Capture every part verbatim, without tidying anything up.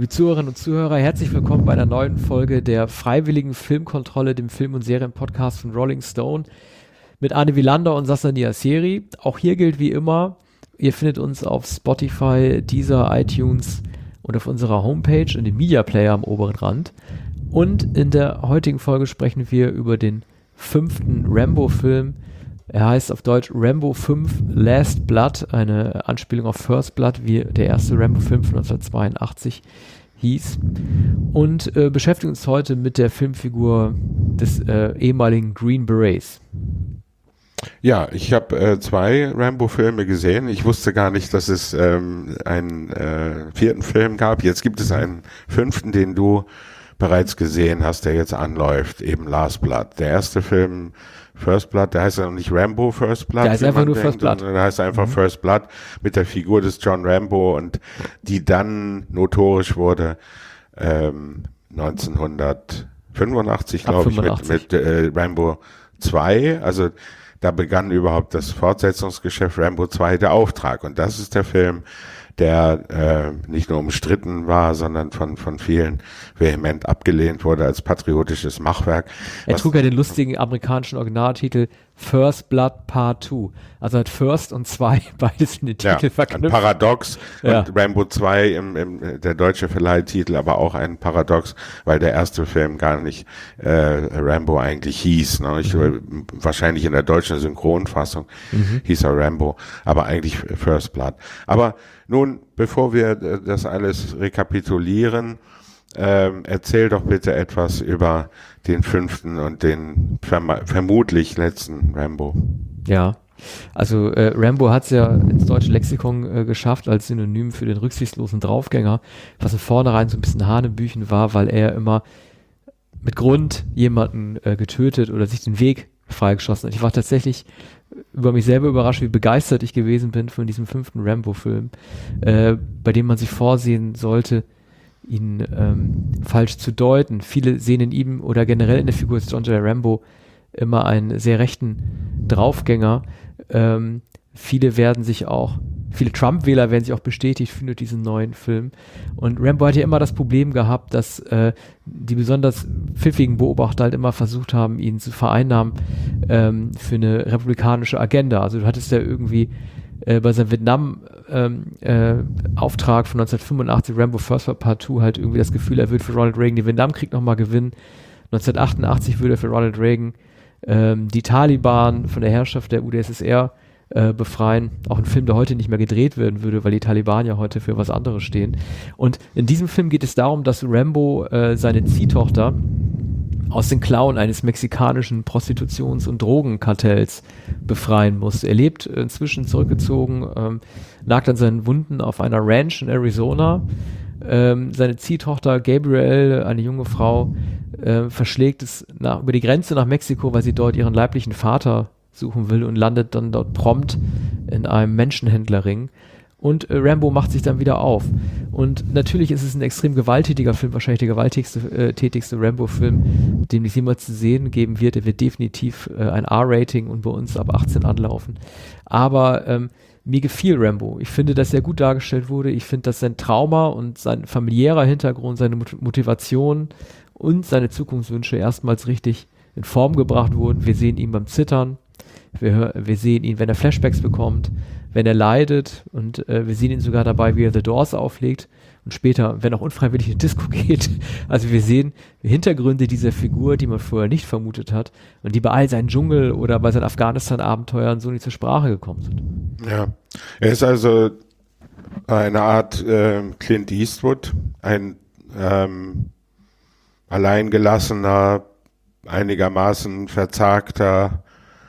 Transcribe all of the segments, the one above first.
Liebe Zuhörerinnen und Zuhörer, herzlich willkommen bei einer neuen Folge der Freiwilligen Filmkontrolle, dem Film- und Serienpodcast von Rolling Stone mit Arne Wielander und Sasa Niasseri. Auch hier gilt wie immer, ihr findet uns auf Spotify, Deezer, iTunes und auf unserer Homepage in dem Media Player am oberen Rand. Und in der heutigen Folge sprechen wir über den fünften Rambo-Film. Er heißt auf Deutsch Rambo fünf Last Blood, eine Anspielung auf First Blood, wie der erste Rambo-Film von neunzehnhundertzweiundachtzig hieß. Und äh, beschäftigen uns heute mit der Filmfigur des äh, ehemaligen Green Berets. Ja, ich habe äh, zwei Rambo-Filme gesehen. Ich wusste gar nicht, dass es ähm, einen äh, vierten Film gab. Jetzt gibt es einen fünften, den du bereits gesehen hast, der jetzt anläuft, eben Last Blood. Der erste Film First Blood, der heißt ja noch nicht Rambo First Blood. Der heißt einfach nur First Blood. Der heißt einfach mhm. First Blood mit der Figur des John Rambo und die dann notorisch wurde ähm, neunzehnhundertfünfundachtzig, glaube ich, mit, mit äh, Rambo zwei. Also da begann überhaupt das Fortsetzungsgeschäft Rambo zwei, der Auftrag. Und das ist der Film, der äh, nicht nur umstritten war, sondern von von vielen vehement abgelehnt wurde als patriotisches Machwerk. Er trug ja den lustigen amerikanischen Originaltitel First Blood Part zwei. Also hat First und zwei beides in den Titel ja, verknüpft. Ein Paradox. Ja. Und Rambo zwei, im, im, der deutsche Verleihtitel, aber auch ein Paradox, weil der erste Film gar nicht äh, Rambo eigentlich hieß. Ne? Ich, mhm. Wahrscheinlich in der deutschen Synchronfassung mhm. hieß er Rambo, aber eigentlich First Blood. Aber nun, bevor wir das alles rekapitulieren, ähm, erzähl doch bitte etwas über den fünften und den verm- vermutlich letzten Rambo. Ja, also äh, Rambo hat es ja ins deutsche Lexikon äh, geschafft als Synonym für den rücksichtslosen Draufgänger, was von vornherein so ein bisschen Hanebüchen war, weil er immer mit Grund jemanden äh, getötet oder sich den Weg freigeschossen hat. Ich war tatsächlich über mich selber überrascht, wie begeistert ich gewesen bin von diesem fünften Rambo-Film, äh, bei dem man sich vorsehen sollte, ihn ähm, falsch zu deuten. Viele sehen in ihm oder generell in der Figur des John J. Rambo immer einen sehr rechten Draufgänger. Ähm, viele werden sich auch, viele Trump-Wähler werden sich auch bestätigt für diesen neuen Film. Und Rambo hat ja immer das Problem gehabt, dass äh, die besonders pfiffigen Beobachter halt immer versucht haben, ihn zu vereinnahmen ähm, für eine republikanische Agenda. Also du hattest ja irgendwie äh, bei seinem Vietnam-Auftrag ähm, äh, von neunzehnhundertfünfundachtzig, Rambo First Blood Part zwei, halt irgendwie das Gefühl, er wird für Ronald Reagan den Vietnamkrieg nochmal gewinnen. neunzehnhundertachtundachtzig würde er für Ronald Reagan ähm, die Taliban von der Herrschaft der U d S S R äh, befreien. Auch ein Film, der heute nicht mehr gedreht werden würde, weil die Taliban ja heute für was anderes stehen. Und in diesem Film geht es darum, dass Rambo äh, seine Ziehtochter aus den Klauen eines mexikanischen Prostitutions- und Drogenkartells befreien muss. Er lebt inzwischen zurückgezogen, ähm, nagt an seinen Wunden auf einer Ranch in Arizona. Ähm, seine Ziehtochter Gabrielle, eine junge Frau, äh, verschlägt es nach, über die Grenze nach Mexiko, weil sie dort ihren leiblichen Vater suchen will und landet dann dort prompt in einem Menschenhändlerring. Und äh, Rambo macht sich dann wieder auf. Und natürlich ist es ein extrem gewalttätiger Film, wahrscheinlich der gewalttätigste äh, tätigste Rambo-Film, den es jemals zu sehen geben wird. Er wird definitiv äh, ein R-Rating und bei uns ab achtzehn anlaufen. Aber ähm, mir gefiel Rambo. Ich finde, dass er gut dargestellt wurde. Ich finde, dass sein Trauma und sein familiärer Hintergrund, seine Mot- Motivation und seine Zukunftswünsche erstmals richtig in Form gebracht wurden. Wir sehen ihn beim Zittern. Wir, hör, wir sehen ihn, wenn er Flashbacks bekommt, wenn er leidet und äh, wir sehen ihn sogar dabei, wie er The Doors auflegt und später, wenn auch unfreiwillig in die Disco geht. Also wir sehen Hintergründe dieser Figur, die man vorher nicht vermutet hat und die bei all seinen Dschungel- oder bei seinen Afghanistan-Abenteuern so nicht zur Sprache gekommen sind. Ja, er ist also eine Art äh, Clint Eastwood, ein ähm, alleingelassener, einigermaßen verzagter,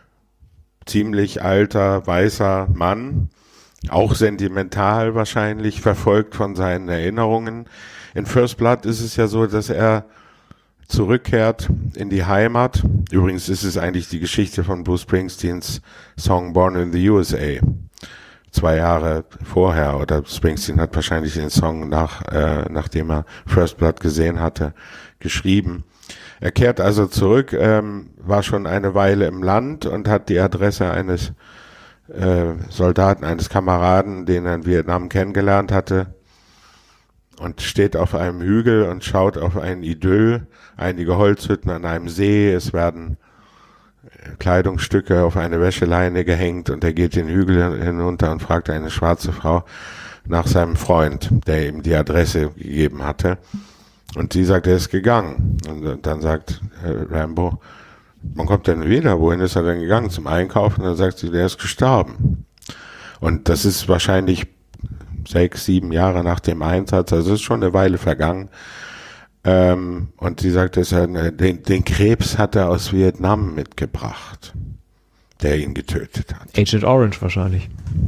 ziemlich alter, weißer Mann, auch sentimental wahrscheinlich, verfolgt von seinen Erinnerungen. In First Blood ist es ja so, dass er zurückkehrt in die Heimat. Übrigens ist es eigentlich die Geschichte von Bruce Springsteens Song Born in the U S A. Zwei Jahre vorher, oder Springsteen hat wahrscheinlich den Song nach, äh, nachdem er First Blood gesehen hatte, geschrieben. Er kehrt also zurück, ähm, war schon eine Weile im Land und hat die Adresse eines äh, Soldaten, eines Kameraden, den er in Vietnam kennengelernt hatte, und steht auf einem Hügel und schaut auf ein Idyll, einige Holzhütten an einem See, es werden Kleidungsstücke auf eine Wäscheleine gehängt und er geht den Hügel hinunter und fragt eine schwarze Frau nach seinem Freund, der ihm die Adresse gegeben hatte. Und sie sagt, er ist gegangen. Und dann sagt äh, Rambo, wann kommt er denn wieder? Wohin ist er denn gegangen? Zum Einkaufen? Und dann sagt sie, der ist gestorben. Und das ist wahrscheinlich sechs, sieben Jahre nach dem Einsatz, also es ist schon eine Weile vergangen. Ähm, und sie sagt, dass er, den, den Krebs hat er aus Vietnam mitgebracht, der ihn getötet hat. Agent Orange wahrscheinlich.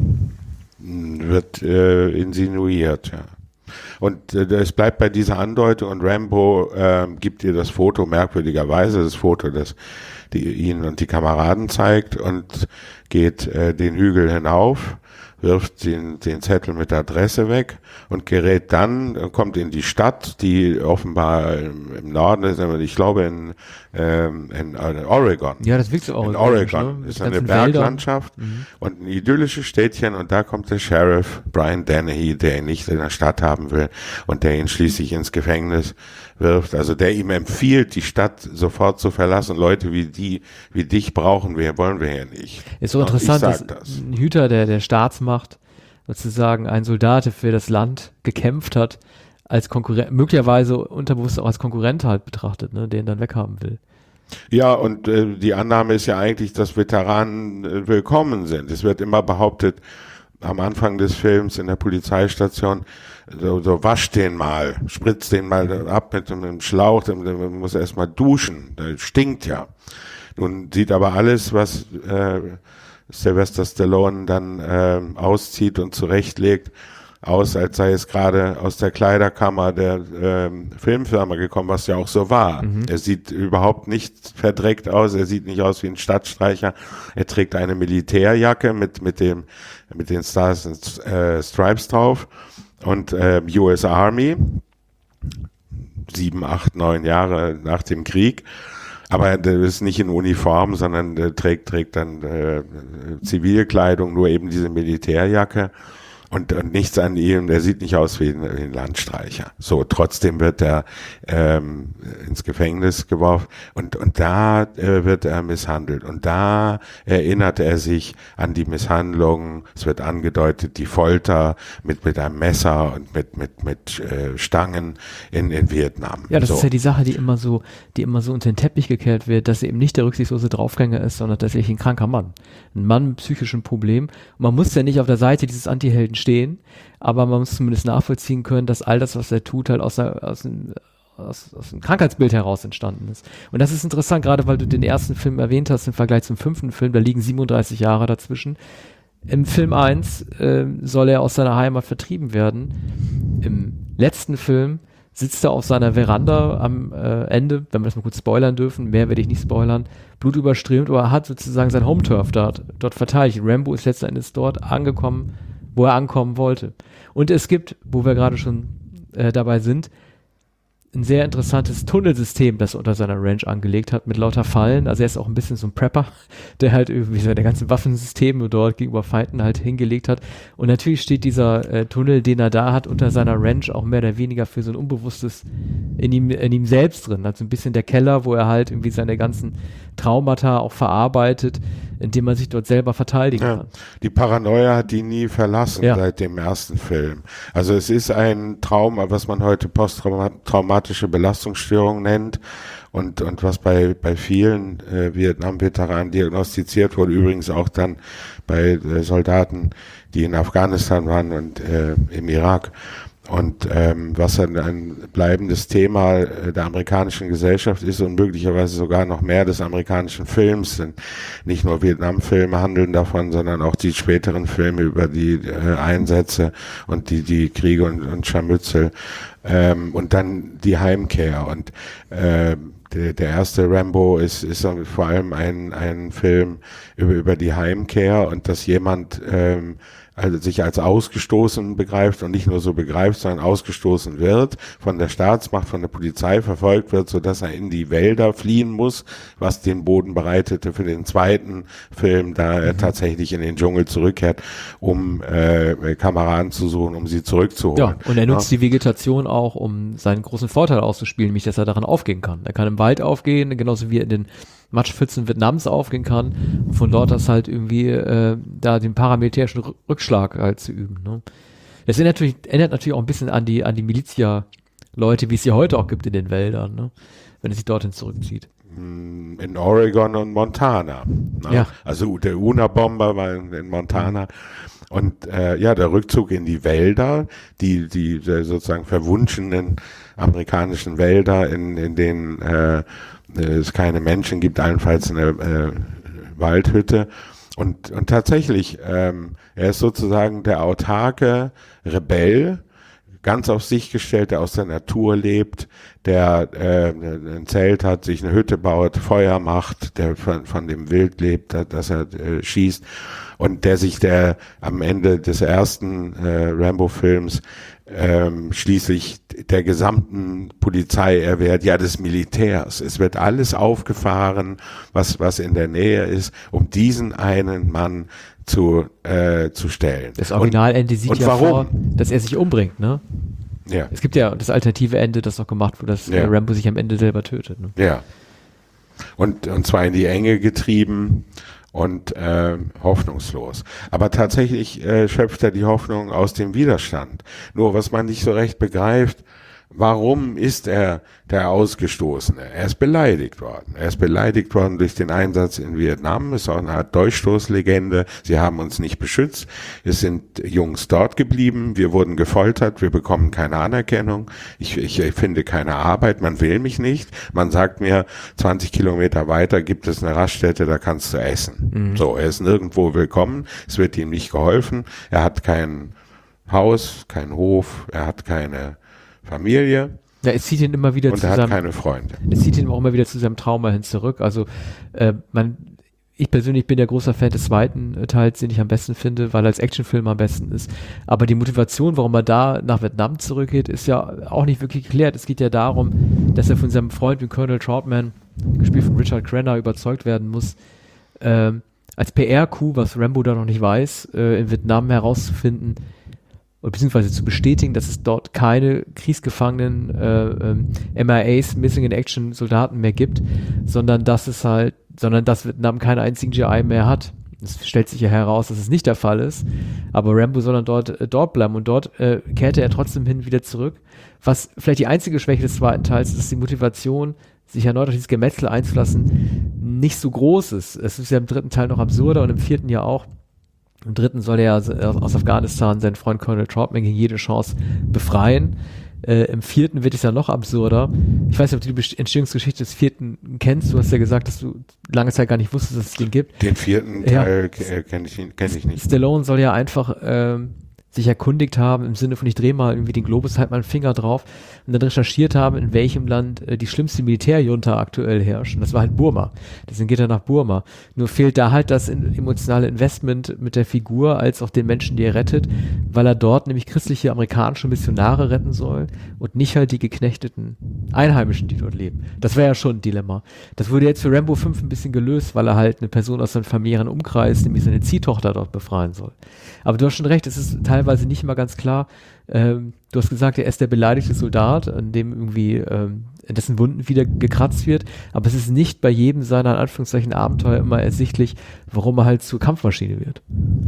Wird äh, insinuiert, ja. Und äh, es bleibt bei dieser Andeutung und Rambo äh, gibt ihr das Foto, merkwürdigerweise, das Foto, das die, ihn und die Kameraden zeigt und geht äh, den Hügel hinauf, wirft den, den Zettel mit der Adresse weg und gerät dann, kommt in die Stadt, die offenbar im, im Norden ist, ich glaube in, ähm, in, in Oregon. Ja, das wirkt so auch. In Oregon ne? Ist eine Berglandschaft mhm. und ein idyllisches Städtchen und da kommt der Sheriff Brian Dennehy, der ihn nicht in der Stadt haben will und der ihn schließlich ins Gefängnis wirft, also der ihm empfiehlt, die Stadt sofort zu verlassen. Leute wie die, wie dich brauchen wir, wollen wir hier nicht. Ist so interessant, dass das. ein Hüter der, der Staatsmacht, sozusagen ein Soldat, der für das Land gekämpft hat, als Konkurrent, möglicherweise unterbewusst auch als Konkurrent halt betrachtet, ne, den dann weghaben will. Ja, und äh, die Annahme ist ja eigentlich, dass Veteranen äh, willkommen sind. Es wird immer behauptet, am Anfang des Films in der Polizeistation, so, so wasch den mal, spritz den mal ab mit einem Schlauch, dann muss er erstmal duschen, der stinkt ja. Nun sieht aber alles, was äh, Sylvester Stallone dann äh, auszieht und zurechtlegt, aus, als sei es gerade aus der Kleiderkammer der ähm, Filmfirma gekommen, was ja auch so war. Mhm. Er sieht überhaupt nicht verdreckt aus, er sieht nicht aus wie ein Stadtstreicher. Er trägt eine Militärjacke mit mit dem mit den Stars und äh, Stripes drauf und äh, U S Army, sieben, acht, neun Jahre nach dem Krieg. Aber der ist nicht in Uniform, sondern der trägt trägt dann äh, Zivilkleidung, nur eben diese Militärjacke. Und, und nichts an ihm, der sieht nicht aus wie ein, wie ein Landstreicher. So, trotzdem wird er ähm, ins Gefängnis geworfen und und da äh, wird er misshandelt und da erinnert er sich an die Misshandlungen. Es wird angedeutet, die Folter mit mit einem Messer und mit mit mit äh, Stangen in in Vietnam. Ja, das so. ist ja die Sache, die immer so, die immer so unter den Teppich gekehrt wird, dass er eben nicht der rücksichtslose Draufgänger ist, sondern tatsächlich ein kranker Mann, ein Mann mit psychischen Problemen. Und man muss ja nicht auf der Seite dieses Antihelden stehen, aber man muss zumindest nachvollziehen können, dass all das, was er tut, halt aus, der, aus, dem, aus, aus dem Krankheitsbild heraus entstanden ist. Und das ist interessant, gerade weil du den ersten Film erwähnt hast im Vergleich zum fünften Film, da liegen siebenunddreißig Jahre dazwischen. Im Film eins äh, soll er aus seiner Heimat vertrieben werden. Im letzten Film sitzt er auf seiner Veranda am äh, Ende, wenn wir das mal kurz spoilern dürfen, mehr werde ich nicht spoilern, blutüberströmt, aber er hat sozusagen sein Home-Turf dort, dort verteidigt. Rambo ist letzten Endes dort angekommen, wo er ankommen wollte. Und es gibt, wo wir gerade schon äh, dabei sind, ein sehr interessantes Tunnelsystem, das er unter seiner Ranch angelegt hat, mit lauter Fallen. Also er ist auch ein bisschen so ein Prepper, der halt irgendwie seine ganzen Waffensysteme dort gegenüber Feinden halt hingelegt hat. Und natürlich steht dieser äh, Tunnel, den er da hat, unter seiner Ranch auch mehr oder weniger für so ein Unbewusstes in ihm, in ihm selbst drin. Also ein bisschen der Keller, wo er halt irgendwie seine ganzen Traumata auch verarbeitet, indem man sich dort selber verteidigen ja, kann. Die Paranoia hat ihn nie verlassen ja. seit dem ersten Film. Also es ist ein Trauma, was man heute posttraumatische Belastungsstörung nennt und und was bei bei vielen äh, Vietnam-Veteranen diagnostiziert wurde, übrigens auch dann bei äh, Soldaten, die in Afghanistan waren und äh, im Irak. Und ähm, was ein, ein bleibendes Thema äh, der amerikanischen Gesellschaft ist und möglicherweise sogar noch mehr des amerikanischen Films, denn nicht nur Vietnam-Filme handeln davon, sondern auch die späteren Filme über die äh, Einsätze und die die Kriege und, und Scharmützel ähm, und dann die Heimkehr. Und äh, der, der erste Rambo ist ist vor allem ein ein Film über über die Heimkehr und dass jemand ähm, also sich als ausgestoßen begreift und nicht nur so begreift, sondern ausgestoßen wird, von der Staatsmacht, von der Polizei verfolgt wird, sodass er in die Wälder fliehen muss, was den Boden bereitete für den zweiten Film, da er mhm. tatsächlich in den Dschungel zurückkehrt, um äh, Kameraden zu suchen, um sie zurückzuholen. Ja, und er nutzt ja. die Vegetation auch, um seinen großen Vorteil auszuspielen, nämlich dass er daran aufgehen kann. Er kann im Wald aufgehen, genauso wie er in den Matschpfützen Vietnams aufgehen kann und von dort aus halt irgendwie äh, da den paramilitärischen Rückschlag halt zu üben. Ne? Das erinnert natürlich, erinnert natürlich auch ein bisschen an die an die Milizia-Leute, wie es sie heute auch gibt in den Wäldern, ne? Wenn es sich dorthin zurückzieht. In Oregon und Montana. Ne? Ja. Also der Unabomber war in, in Montana. Und äh, ja, der Rückzug in die Wälder, die die sozusagen verwunschenen amerikanischen Wälder, in, in denen äh, es keine Menschen gibt, allenfalls eine äh, Waldhütte. Und, und tatsächlich, ähm, er ist sozusagen der autarke Rebell, ganz auf sich gestellt, der aus der Natur lebt, der äh, ein Zelt hat, sich eine Hütte baut, Feuer macht, der von, von dem Wild lebt, dass er äh, schießt und der sich der am Ende des ersten äh, Rambo-Films ähm, schließlich der gesamten Polizei erwehrt, ja des Militärs. Es wird alles aufgefahren, was was in der Nähe ist, um diesen einen Mann zu äh, zu stellen. Das Originalende sieht ja warum? vor, dass er sich umbringt, ne? Ja. Es gibt ja das alternative Ende, das noch gemacht wurde, dass ja. Rambo sich am Ende selber tötet. Ne? Ja. Und und zwar in die Enge getrieben und äh, hoffnungslos. Aber tatsächlich äh, schöpft er die Hoffnung aus dem Widerstand. Nur was man nicht so recht begreift, warum ist er der Ausgestoßene? Er ist beleidigt worden. Er ist beleidigt worden durch den Einsatz in Vietnam. Ist auch eine Art Durchstoßlegende. Sie haben uns nicht beschützt. Es sind Jungs dort geblieben. Wir wurden gefoltert. Wir bekommen keine Anerkennung. Ich, ich, ich finde keine Arbeit. Man will mich nicht. Man sagt mir, zwanzig Kilometer weiter gibt es eine Raststätte, da kannst du essen. Mhm. So, er ist nirgendwo willkommen. Es wird ihm nicht geholfen. Er hat kein Haus, kein Hof. Er hat keine Familie. Ja, es zieht ihn immer wieder und zu er hat seinem, keine Freunde. Es zieht ihn auch immer wieder zu seinem Trauma hin zurück. Also äh, man, ich persönlich bin ja großer Fan des zweiten äh, Teils, den ich am besten finde, weil er als Actionfilm am besten ist. Aber die Motivation, warum er da nach Vietnam zurückgeht, ist ja auch nicht wirklich geklärt. Es geht ja darum, dass er von seinem Freund, wie Colonel Troutman, gespielt von Richard Crenna, überzeugt werden muss, äh, als P R-Coup, was Rambo da noch nicht weiß, äh, in Vietnam herauszufinden, beziehungsweise zu bestätigen, dass es dort keine kriegsgefangenen äh, ähm, M I As, Missing in Action Soldaten mehr gibt, sondern dass es halt, sondern dass Vietnam keinen einzigen G I mehr hat. Es stellt sich ja heraus, dass es nicht der Fall ist, aber Rambo soll dann dort, äh, dort bleiben und dort äh, kehrte er trotzdem hin wieder zurück. Was vielleicht die einzige Schwäche des zweiten Teils ist, dass die Motivation, sich erneut auf dieses Gemetzel einzulassen, nicht so groß ist. Es ist ja im dritten Teil noch absurder und im vierten ja auch. Im dritten soll er aus Afghanistan seinen Freund Colonel Troutman gegen jede Chance befreien. Äh, Im vierten wird es ja noch absurder. Ich weiß nicht, ob du die Entstehungsgeschichte des vierten kennst. Du hast ja gesagt, dass du lange Zeit gar nicht wusstest, dass es den gibt. Den vierten Teil ja. kenne ich, kenn ich nicht. Stallone soll ja einfach ähm, sich erkundigt haben, im Sinne von ich drehe mal irgendwie den Globus, halt mal einen Finger drauf und dann recherchiert haben, in welchem Land äh, die schlimmste Militärjunta aktuell herrscht. Und das war halt Burma. Deswegen geht er nach Burma. Nur fehlt da halt das in, emotionale Investment mit der Figur, als auch den Menschen, die er rettet, weil er dort nämlich christliche amerikanische Missionare retten soll und nicht halt die geknechteten Einheimischen, die dort leben. Das wäre ja schon ein Dilemma. Das wurde jetzt für Rambo fünf ein bisschen gelöst, weil er halt eine Person aus seinem familiären Umkreis, nämlich seine Ziehtochter, dort befreien soll. Aber du hast schon recht, es ist teilweise nicht immer ganz klar. Ähm, du hast gesagt, er ist der beleidigte Soldat, an dem irgendwie ähm, dessen Wunden wieder gekratzt wird, aber es ist nicht bei jedem seiner in Anführungszeichen Abenteuer immer ersichtlich, warum er halt zur Kampfmaschine wird.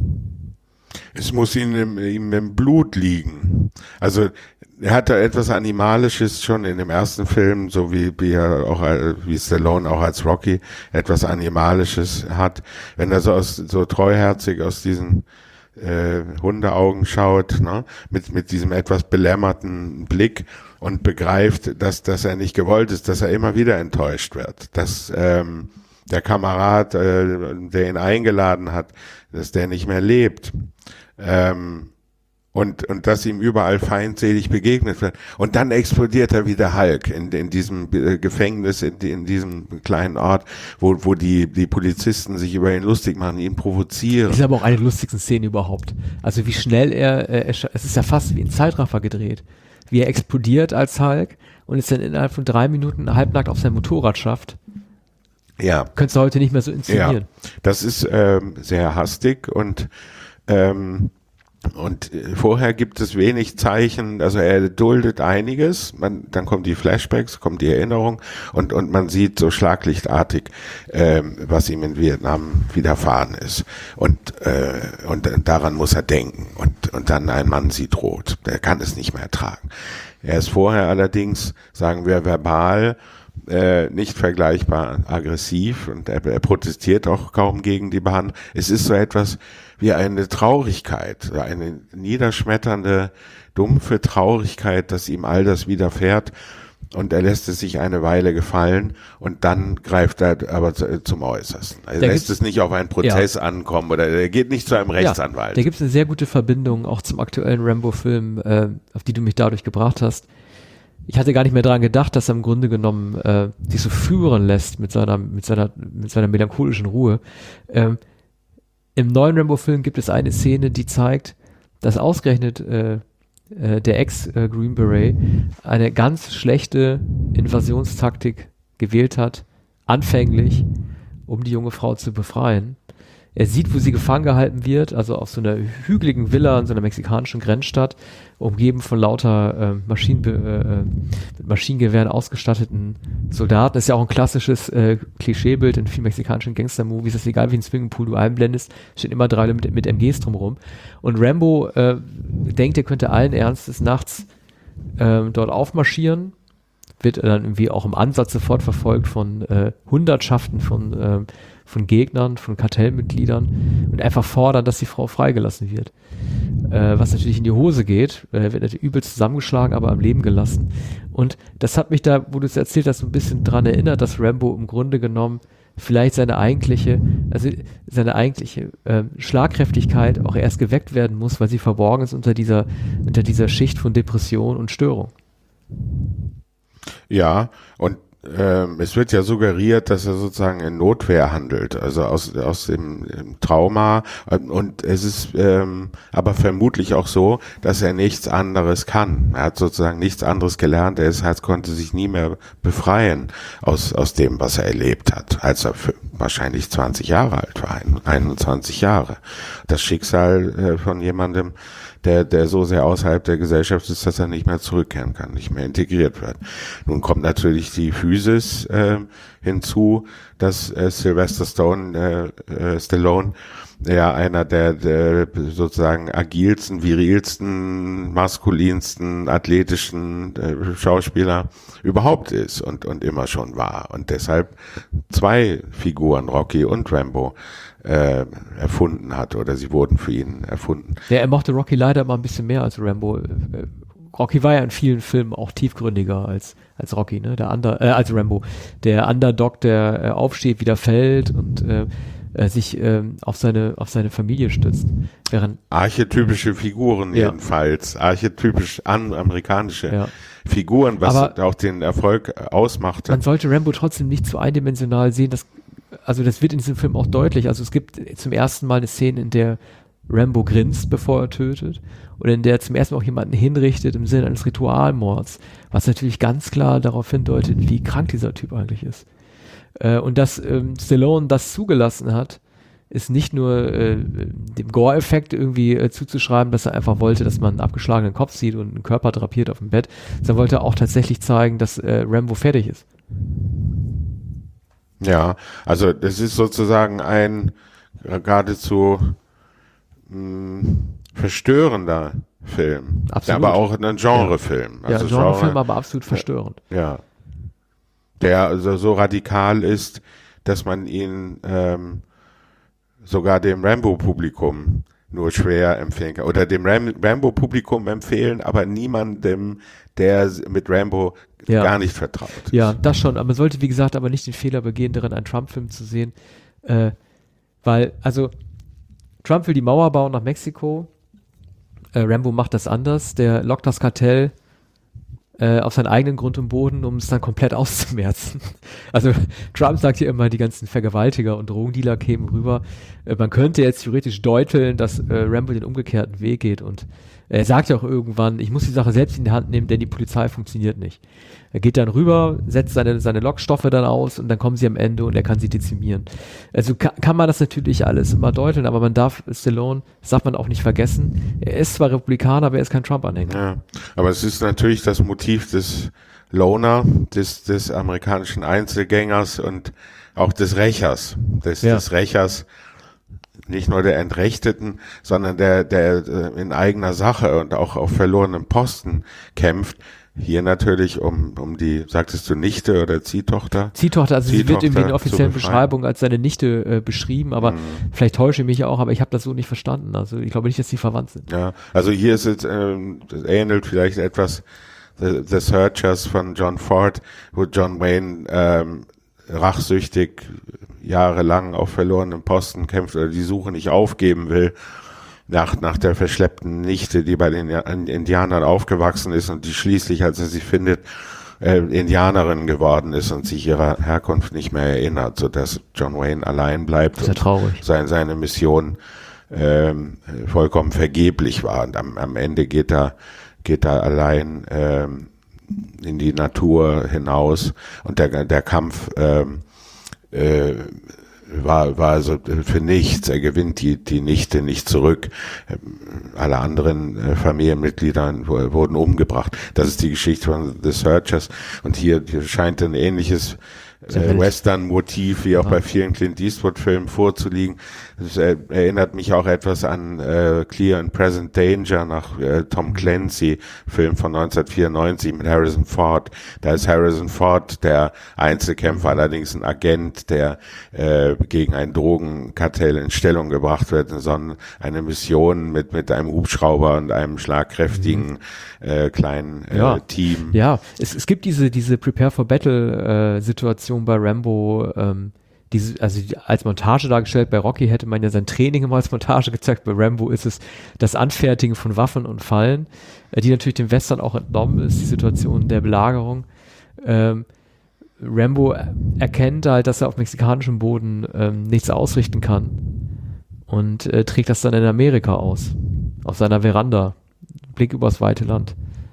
Es muss ihm im, ihm im Blut liegen. Also er hat da etwas Animalisches schon in dem ersten Film, so wie, wie er auch wie Stallone auch als Rocky etwas Animalisches hat, wenn er so aus so treuherzig aus diesen äh, Hundeaugen schaut, ne, mit mit diesem etwas belämmerten Blick und begreift, dass dass er nicht gewollt ist, dass er immer wieder enttäuscht wird, dass ähm, der Kamerad, äh, der ihn eingeladen hat, dass der nicht mehr lebt. Ähm, Und, und dass ihm überall feindselig begegnet wird. Und dann explodiert er wie der Hulk in, in diesem Gefängnis, in, in diesem kleinen Ort, wo, wo die, die Polizisten sich über ihn lustig machen, ihn provozieren. Das ist aber auch eine der lustigsten Szenen überhaupt. Also wie schnell er, äh, es ist ja fast wie ein Zeitraffer gedreht. Wie er explodiert als Hulk und es dann innerhalb von drei Minuten halbnackt auf sein Motorrad schafft. Ja. Könntest du heute nicht mehr so inszenieren. Ja, das ist ähm, sehr hastig und ähm, Und vorher gibt es wenig Zeichen, also er duldet einiges, man, dann kommen die Flashbacks, kommt die Erinnerung und, und man sieht so schlaglichtartig, ähm, was ihm in Vietnam widerfahren ist. Und, äh, und daran muss er denken. Und, und dann ein Mann sieht rot, der kann es nicht mehr ertragen. Er ist vorher allerdings, sagen wir verbal, Äh, nicht vergleichbar aggressiv und er, er protestiert auch kaum gegen die Behandlung. Es ist so etwas wie eine Traurigkeit, eine niederschmetternde, dumpfe Traurigkeit, dass ihm all das widerfährt und er lässt es sich eine Weile gefallen und dann greift er aber zu, zum Äußersten. Er da lässt es nicht auf einen Prozess ja. ankommen oder er geht nicht zu einem Rechtsanwalt. Ja, da gibt es eine sehr gute Verbindung auch zum aktuellen Rambo-Film, äh, auf die du mich dadurch gebracht hast. Ich hatte gar nicht mehr daran gedacht, dass er im Grunde genommen äh, sich so führen lässt mit seiner mit seiner mit seiner melancholischen Ruhe. Ähm, Im neuen Rambo-Film gibt es eine Szene, die zeigt, dass ausgerechnet äh, äh, der Ex-Green Beret eine ganz schlechte Invasionstaktik gewählt hat, anfänglich, um die junge Frau zu befreien. Er sieht, wo sie gefangen gehalten wird, also auf so einer hügeligen Villa in so einer mexikanischen Grenzstadt, umgeben von lauter äh, Maschinen, äh, mit Maschinengewehren ausgestatteten Soldaten. Das ist ja auch ein klassisches äh, Klischeebild in vielen mexikanischen Gangster-Movies. Es ist egal, wie ein Swimmingpool du einblendest, stehen immer drei mit, mit M Gs drumherum. Und Rambo äh, denkt, er könnte allen Ernstes nachts äh, dort aufmarschieren, wird dann irgendwie auch im Ansatz sofort verfolgt von äh, Hundertschaften von äh, von Gegnern, von Kartellmitgliedern und einfach fordern, dass die Frau freigelassen wird. Äh, was natürlich in die Hose geht, äh, wird natürlich übel zusammengeschlagen, aber am Leben gelassen. Und das hat mich da, wo du es erzählt hast, so ein bisschen dran erinnert, dass Rambo im Grunde genommen vielleicht seine eigentliche, also seine eigentliche äh, Schlagkräftigkeit auch erst geweckt werden muss, weil sie verborgen ist unter dieser, unter dieser Schicht von Depression und Störung. Ja, und Ähm, es wird ja suggeriert, dass er sozusagen in Notwehr handelt, also aus aus dem, dem Trauma und es ist ähm, aber vermutlich auch so, dass er nichts anderes kann. Er hat sozusagen nichts anderes gelernt, er ist, halt, konnte sich nie mehr befreien aus aus dem, was er erlebt hat, als er für, wahrscheinlich zwanzig Jahre alt war, einundzwanzig Jahre. Das Schicksal äh, von jemandem, der, der so sehr außerhalb der Gesellschaft ist, dass er nicht mehr zurückkehren kann, nicht mehr integriert wird. Nun kommt natürlich die Physis äh, hinzu, dass äh, Sylvester Stone, äh, äh, Stallone ja einer der, der sozusagen agilsten, virilsten, maskulinsten, athletischen äh, Schauspieler überhaupt ist und, und immer schon war. Und deshalb zwei Figuren, Rocky und Rambo, äh, erfunden hat oder sie wurden für ihn erfunden. Ja, er mochte Rocky leider mal ein bisschen mehr als Rambo. Rocky war ja in vielen Filmen auch tiefgründiger als als Rocky, ne? Der Under, äh, als Rambo. Der Underdog, der äh, aufsteht, wieder fällt und äh, äh, sich äh, auf seine auf seine Familie stützt. Während archetypische Figuren ja. jedenfalls, archetypisch an amerikanische ja. Figuren, was aber auch den Erfolg ausmachte. Man sollte Rambo trotzdem nicht zu eindimensional sehen. Das, also das wird in diesem Film auch deutlich. Also es gibt zum ersten Mal eine Szene, in der Rambo grinst, bevor er tötet, und in der zum ersten Mal auch jemanden hinrichtet im Sinne eines Ritualmords, was natürlich ganz klar darauf hindeutet, wie krank dieser Typ eigentlich ist. Äh, und dass ähm, Stallone das zugelassen hat, ist nicht nur äh, dem Gore-Effekt irgendwie äh, zuzuschreiben, dass er einfach wollte, dass man einen abgeschlagenen Kopf sieht und einen Körper drapiert auf dem Bett, sondern wollte auch tatsächlich zeigen, dass äh, Rambo fertig ist. Ja, also das ist sozusagen ein geradezu mh, verstörender Film. Absolut. Aber auch ein Genrefilm. Ja, also ja Genrefilm, Genre, aber absolut verstörend. Ja. Der also so radikal ist, dass man ihn ähm, sogar dem Rambo-Publikum nur schwer empfehlen kann. Oder dem Ram- Rambo-Publikum empfehlen, aber niemandem, der mit Rambo ja. gar nicht vertraut ist. Ja, das schon. Aber man sollte, wie gesagt, aber nicht den Fehler begehen, darin einen Trump-Film zu sehen. Äh, weil, also, Trump will die Mauer bauen nach Mexiko. Äh, Rambo macht das anders. Der lockt das Kartell äh, auf seinen eigenen Grund und Boden, um es dann komplett auszumerzen. Also Trump sagt hier immer, die ganzen Vergewaltiger und Drogendealer kämen rüber. Äh, man könnte jetzt theoretisch deuteln, dass äh, Rambo den umgekehrten Weg geht und er sagt ja auch irgendwann, ich muss die Sache selbst in die Hand nehmen, denn die Polizei funktioniert nicht. Er geht dann rüber, setzt seine, seine Lockstoffe dann aus und dann kommen sie am Ende und er kann sie dezimieren. Also kann, kann man das natürlich alles immer deuteln, aber man darf Stallone, das darf man auch nicht vergessen, er ist zwar Republikaner, aber er ist kein Trump-Anhänger. Ja, aber es ist natürlich das Motiv des Loner, des, des amerikanischen Einzelgängers und auch des Rächers, des, Ja. des Rächers, nicht nur der Entrechteten, sondern der, der in eigener Sache und auch auf verlorenem Posten kämpft. Hier natürlich um, um die, sagtest du, Nichte oder Ziehtochter? Ziehtochter, also sie wird irgendwie in der offiziellen zu befreien. Beschreibung als seine Nichte äh, beschrieben, aber Mhm. vielleicht täusche ich mich auch, aber ich habe das so nicht verstanden. Also ich glaube nicht, dass sie verwandt sind. Ja, also hier ist es, ähm, das ähnelt vielleicht etwas The, The Searchers von John Ford, wo John Wayne ähm, rachsüchtig jahrelang auf verlorenem Posten kämpft oder die Suche nicht aufgeben will, nach, nach der verschleppten Nichte, die bei den Indianern aufgewachsen ist und die schließlich, als er sie findet, äh, Indianerin geworden ist und sich ihrer Herkunft nicht mehr erinnert, sodass John Wayne allein bleibt Das ist ja und traurig. sein, seine Mission ähm, vollkommen vergeblich war. Und am, am Ende geht er, geht er allein ähm, in die Natur hinaus und der, der Kampf ähm, äh, war, war also für nichts. Er gewinnt die, die Nichte nicht zurück. Alle anderen äh, Familienmitglieder wurden umgebracht. Das ist die Geschichte von The Searchers. Und hier, hier scheint ein ähnliches äh, Western-Motiv wie auch ja. bei vielen Clint Eastwood-Filmen vorzuliegen. Das äh, erinnert mich auch etwas an äh, Clear and Present Danger nach äh, Tom Clancy, Film von neunzehnhundertvierundneunzig mit Harrison Ford. Da ist Harrison Ford der Einzelkämpfer, allerdings ein Agent, der äh, gegen ein Drogenkartell in Stellung gebracht wird, sondern eine Mission mit mit einem Hubschrauber und einem schlagkräftigen mhm. äh, kleinen äh, ja. Team. Ja, es, es gibt diese diese Prepare for Battle äh, Situation bei Rambo, ähm, diese, also die, als Montage dargestellt. Bei Rocky hätte man ja sein Training immer als Montage gezeigt. Bei Rambo ist es das Anfertigen von Waffen und Fallen, äh, die natürlich dem Western auch entnommen ist, die Situation der Belagerung. Ähm, Rambo erkennt halt, dass er auf mexikanischem Boden ähm, nichts ausrichten kann und äh, trägt das dann in Amerika aus, auf seiner Veranda, Blick übers weite Land.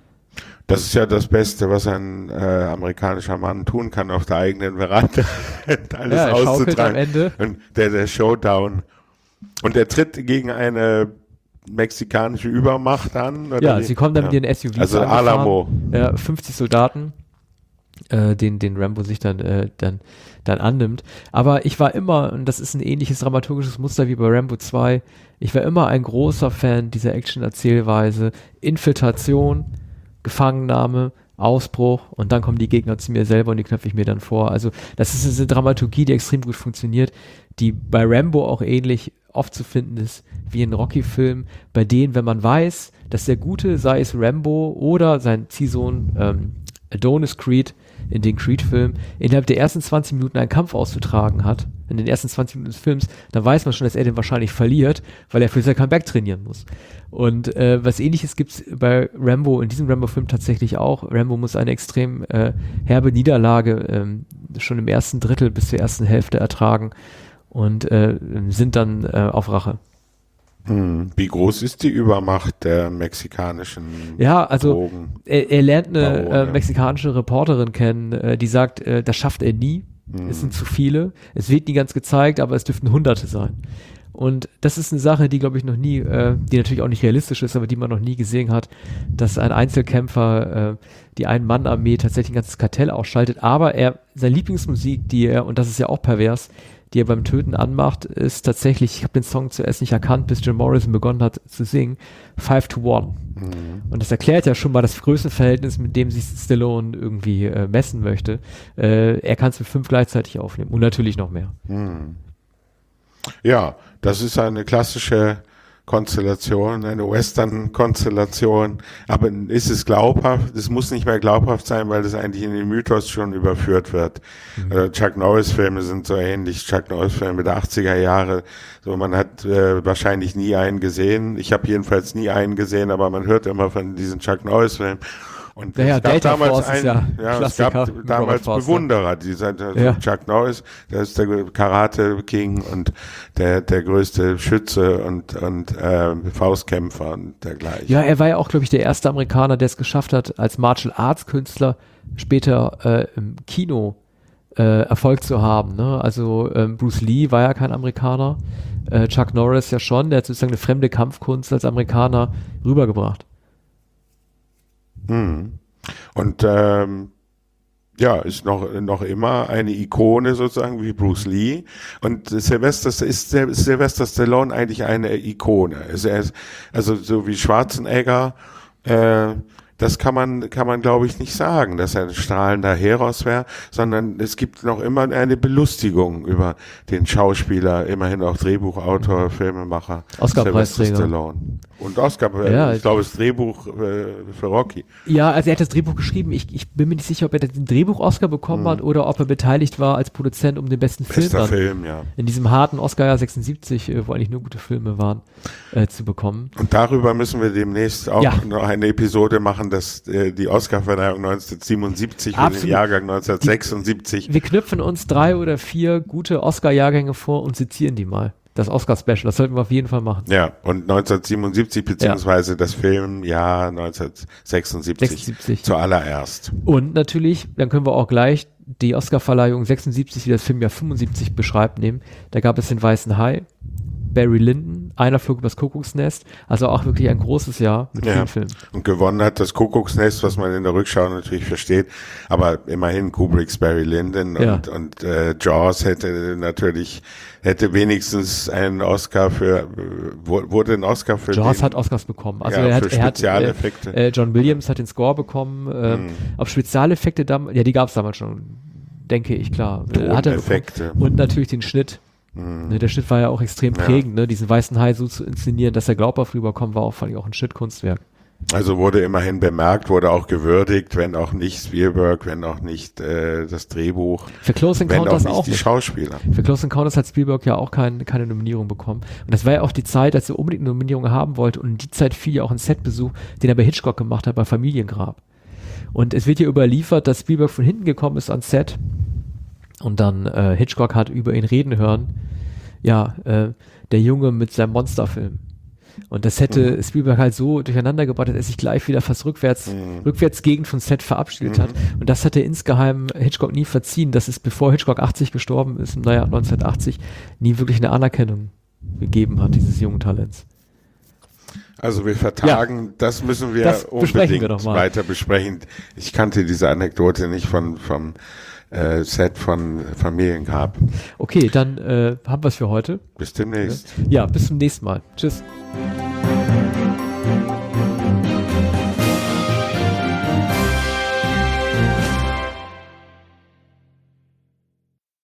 Das ist ja das Beste, was ein äh, amerikanischer Mann tun kann, auf der eigenen Veranda alles ja, er schaukelt am auszutragen. Ende. Und der, der Showdown. Und er tritt gegen eine mexikanische Übermacht an? Oder ja, wie? sie kommen dann ja. mit ihren S U Vs Also angefahren. Alamo. Ja, fünfzig Soldaten, äh, den, den Rambo sich dann, äh, dann, dann annimmt. Aber ich war immer, und das ist ein ähnliches dramaturgisches Muster wie bei Rambo zwei, ich war immer ein großer Fan dieser Action-Erzählweise. Infiltration, Gefangennahme, Ausbruch und dann kommen die Gegner zu mir selber und die knöpfe ich mir dann vor. Also das ist eine Dramaturgie, die extrem gut funktioniert, die bei Rambo auch ähnlich oft zu finden ist wie in Rocky-Filmen, bei denen, wenn man weiß, dass der Gute, sei es Rambo oder sein Ziehsohn ähm, Adonis Creed in den Creed-Filmen, innerhalb der ersten zwanzig Minuten einen Kampf auszutragen hat, in den ersten zwanzig Minuten des Films, dann weiß man schon, dass er den wahrscheinlich verliert, weil er für sein Comeback trainieren muss. Und äh, was Ähnliches gibt es bei Rambo, in diesem Rambo-Film tatsächlich auch. Rambo muss eine extrem äh, herbe Niederlage ähm, schon im ersten Drittel bis zur ersten Hälfte ertragen und äh, sind dann äh, auf Rache. Hm. Wie groß ist die Übermacht der mexikanischen Ja, also Drogen? er, er lernt eine Barone. äh, mexikanische Reporterin kennen, äh, die sagt, äh, das schafft er nie. Hm. Es sind zu viele. Es wird nie ganz gezeigt, aber es dürften Hunderte sein. Und das ist eine Sache, die, glaube ich, noch nie, äh, die natürlich auch nicht realistisch ist, aber die man noch nie gesehen hat, dass ein Einzelkämpfer äh, die Ein-Mann-Armee tatsächlich ein ganzes Kartell ausschaltet. Aber er, seine Lieblingsmusik, die er, und das ist ja auch pervers, die er beim Töten anmacht, ist tatsächlich, ich habe den Song zuerst nicht erkannt, bis Jim Morrison begonnen hat zu singen, Five to One. Mhm. Und das erklärt ja schon mal das Größenverhältnis, mit dem sich Stallone irgendwie äh, messen möchte. Äh, er kann es mit fünf gleichzeitig aufnehmen und natürlich noch mehr. Mhm. Ja, das ist eine klassische Konstellation, eine Western-Konstellation. Aber ist es glaubhaft? Es muss nicht mehr glaubhaft sein, weil das eigentlich in den Mythos schon überführt wird. Mhm. Äh, Chuck Norris-Filme sind so ähnlich. Chuck Norris-Filme der achtziger Jahre. So, man hat äh, wahrscheinlich nie einen gesehen. Ich habe jedenfalls nie einen gesehen, aber man hört immer von diesen Chuck Norris-Filmen. Und ja, ja, es gab Delta damals Force einen, ja ja, es gab damals Bewunderer, dieser ja. Chuck Norris, der ist der Karate King und der der größte Schütze und und äh, Faustkämpfer und dergleichen. Ja, er war ja auch, glaube ich, der erste Amerikaner, der es geschafft hat, als Martial Arts Künstler später äh, im Kino äh, Erfolg zu haben. Ne? Also ähm, Bruce Lee war ja kein Amerikaner, äh, Chuck Norris ja schon, der hat sozusagen eine fremde Kampfkunst als Amerikaner rübergebracht. Hm. Und ähm, ja, ist noch noch immer eine Ikone sozusagen wie Bruce Lee. Und Sylvester ist Sylvester Stallone eigentlich eine Ikone. Also, er ist, also so wie Schwarzenegger, äh, das kann man kann man glaube ich nicht sagen, dass er ein strahlender Heros wäre, sondern es gibt noch immer eine Belustigung über den Schauspieler, immerhin auch Drehbuchautor, Filmemacher, Oscar-Preisträger. Stallone. Und Oscar, ja, ich glaube, das Drehbuch äh, für Rocky. Ja, also er hat das Drehbuch geschrieben. Ich, ich bin mir nicht sicher, ob er den Drehbuch-Oscar bekommen hm. hat oder ob er beteiligt war als Produzent um den besten Film. Bester Film, ja. In diesem harten Oscar-Jahr sechsundsiebzig, wo eigentlich nur gute Filme waren, äh, zu bekommen. Und darüber müssen wir demnächst auch ja. noch eine Episode machen, dass äh, die Oscar-Verleihung neunzehnhundertsiebenundsiebzig für den Jahrgang neunzehnhundertsechsundsiebzig. Die, wir knüpfen uns drei oder vier gute Oscar-Jahrgänge vor und sezieren die mal. Das Oscar-Special, das sollten wir auf jeden Fall machen. Ja, und neunzehnhundertsiebenundsiebzig beziehungsweise ja. das Filmjahr neunzehnhundertsechsundsiebzig sechsundsiebzig zuallererst. Und natürlich, dann können wir auch gleich die Oscar-Verleihung sechsundsiebzig, die das Filmjahr fünfundsiebzig beschreibt, nehmen. Da gab es den Weißen Hai, Barry Lyndon, Einer flog übers Kuckucksnest, also auch wirklich ein großes Jahr mit ja. vielen Filmen. Und gewonnen hat das Kuckucksnest, was man in der Rückschau natürlich versteht, aber immerhin Kubricks Barry Lyndon ja. und, und äh, Jaws hätte natürlich, hätte wenigstens einen Oscar für, wurde ein Oscar für Jaws den, hat Oscars bekommen. Also ja, er hat, für Spezialeffekte. Er hat, äh, John Williams hat den Score bekommen, äh, hm. auf Spezialeffekte, ja, die gab es damals schon, denke ich, klar. Hat er Effekte. Und natürlich den Schnitt. Mhm. Ne, der Schnitt war ja auch extrem ja. prägend, ne? Diesen weißen Hai so zu inszenieren, dass er glaubhaft rüberkommt, war auch, fand ich, auch ein Schnittkunstwerk. Also wurde immerhin bemerkt, wurde auch gewürdigt, wenn auch nicht Spielberg, wenn auch nicht äh, das Drehbuch, für Close Encounters wenn auch nicht auch die nicht. Schauspieler. Für Close Encounters hat Spielberg ja auch kein, keine Nominierung bekommen. Und das war ja auch die Zeit, als er unbedingt eine Nominierung haben wollte, und in die Zeit fiel ja auch ein Setbesuch, den er bei Hitchcock gemacht hat, bei Familiengrab. Und es wird hier überliefert, dass Spielberg von hinten gekommen ist ans Set und dann äh, Hitchcock hat über ihn reden hören, ja, äh, der Junge mit seinem Monsterfilm. Und das hätte mhm. Spielberg halt so durcheinander gebracht, dass er sich gleich wieder fast rückwärts, mhm. rückwärts gegen von Set verabschiedet mhm. hat. Und das hat er insgeheim Hitchcock nie verziehen, dass es, bevor Hitchcock achtzig gestorben ist, im Jahr neunzehnhundertachtzig, nie wirklich eine Anerkennung gegeben hat, dieses jungen Talents. Also wir vertagen, ja. das müssen wir das unbedingt wir doch mal. weiter besprechen. Ich kannte diese Anekdote nicht von, vom äh, Set von Familiengrab. Okay, dann äh, haben wir es für heute. Bis demnächst. Ja, bis zum nächsten Mal. Tschüss.